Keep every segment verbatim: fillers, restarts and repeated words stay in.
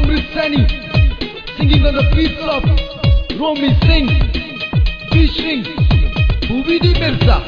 Amrit Saini, singing on the beats of Romi Singh, featuring Bhuvidi Mirza.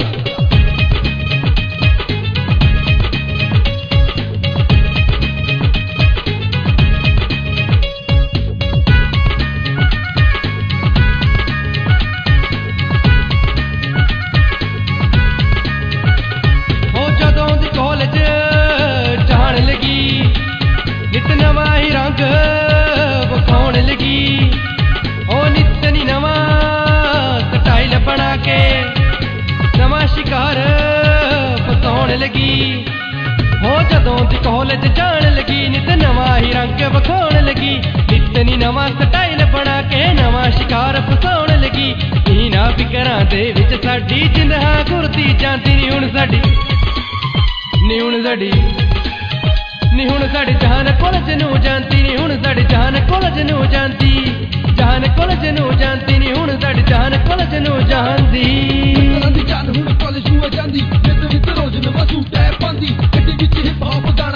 College जान लगी नित नवा ही रंग विखाउण लगी नित नी नवा स्टाइल बना के नवा शिकार फसाउण लगी इना फिकरां दे विच साडी जिंदहा घुरदी जांदी नी हुण साडी नी हुण साडी नी हुण साडी जान कॉलेज नूं जांदी नी हुण साडी जान कॉलेज नूं जांदी जान कॉलेज नूं जांदी नी हुण साडी जान कॉलेज नूं जांदी जान हुण कॉलेज नूं जांदी नित नित रोज नवा सूट है पांदी गड्डी विच हिप हॉप गाना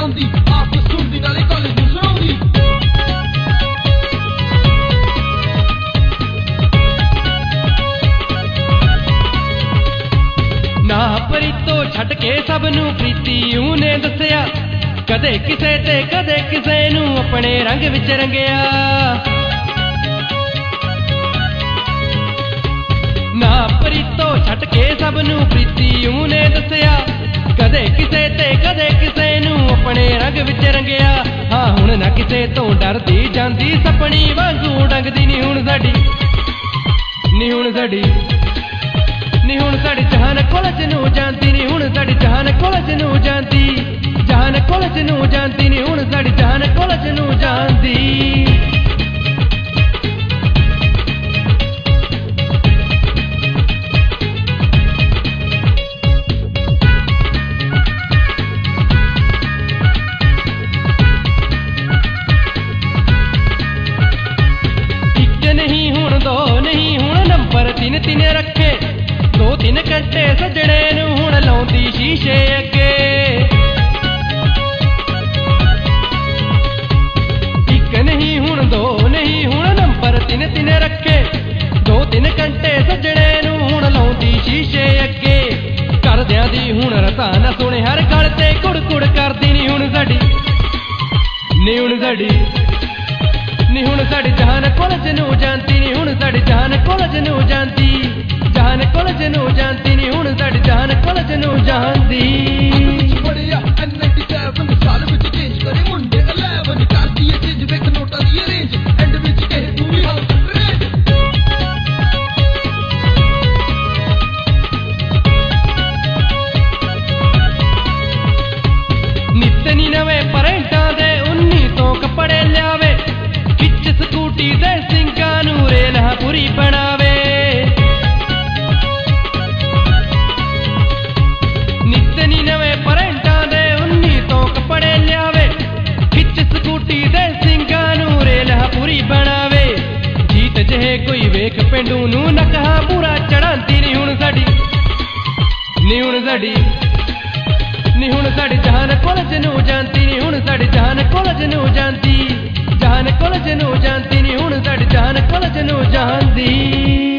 छट के सब नू प्रीति ऊने दसिया कदे किसे ते कदे किसे नू अपने रंग विच रंगिया ना प्रीतो छट के सब नू प्रीति ऊने दसिया कदे किसे ते कदे किसे नू अपने रंग विच रंगिया हाँ हुण ना किसे तो डरदी जांदी सपनी वांगू डंगदी नी हुण साडी नी हुण साडी नी हुण साडी जान कॉलेज नूं जांदी नी हुण साडी जान कॉलेज नूं जांदी जान कॉलेज नूं जांदी नी हुण साडी जान कॉलेज नूं जांदी इक नहीं हुण दो नहीं हुण नंबर तीन तीन रखे दो तीन घंटे सजने नूं हुण लाउंदी शीशे अगे इक नहीं हुण दो नहीं हुण नंबर तीन तीन रखे दो तीन घंटे सजने नूं हुण लाउंदी शीशे अगे करदियां दी हुण रता ना सुणे हर गल ते कुड़ कुड़ करदी नी हुण साडी नी हुण साडी नी हुण साडी जान कॉलेज नूं जांदी नी हुण साडी जान कॉलेज नूं जांदी जान कॉलेज नूं जांदी नी हुण साडी जान कॉलेज नूं जांदी बढ़िया एन नाइंटी सेवन साल विच चेंज करे मुंडे इलेवन करदी ए चेंज वेख नोटां दी रेंज एंड विच कहे पूरी हाउस रेंज नित नी नवे परेंटां दे उन्नी तो कपड़े लियावे खिच स्कूटी दे सिंगां नूं रेलहा पूरी बनावे बनावे जीत जहे कोई वेख पेंडू नू नकहा पूरा चढ़ांदी नी हुण साडी नी हुण साडी नी हुण साडी जान कॉलेज नूं जांदी नी हुण साडी जान कॉलेज नूं जांदी जान कॉलेज नूं जांदी नी हुण साडी जान कॉलेज नूं जांदी।